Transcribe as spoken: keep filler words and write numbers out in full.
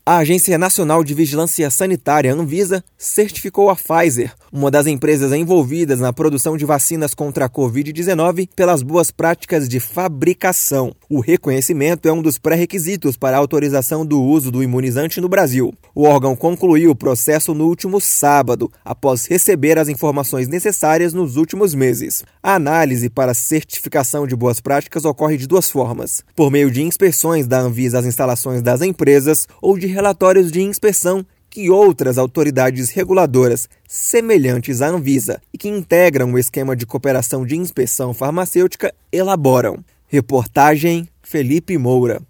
A Agência Nacional de Vigilância Sanitária, Anvisa, certificou a Pfizer, uma das empresas envolvidas na produção de vacinas contra a covid dezenove, pelas boas práticas de fabricação. O reconhecimento é um dos pré-requisitos para a autorização do uso do imunizante no Brasil. O órgão concluiu o processo no último sábado, após receber as informações necessárias nos últimos meses. A análise para a certificação de boas práticas ocorre de duas formas: por meio de inspeções da Anvisa às instalações das empresas ou de relatórios de inspeção que outras autoridades reguladoras semelhantes à Anvisa e que integram o esquema de cooperação de inspeção farmacêutica elaboram. Reportagem Felipe Moura.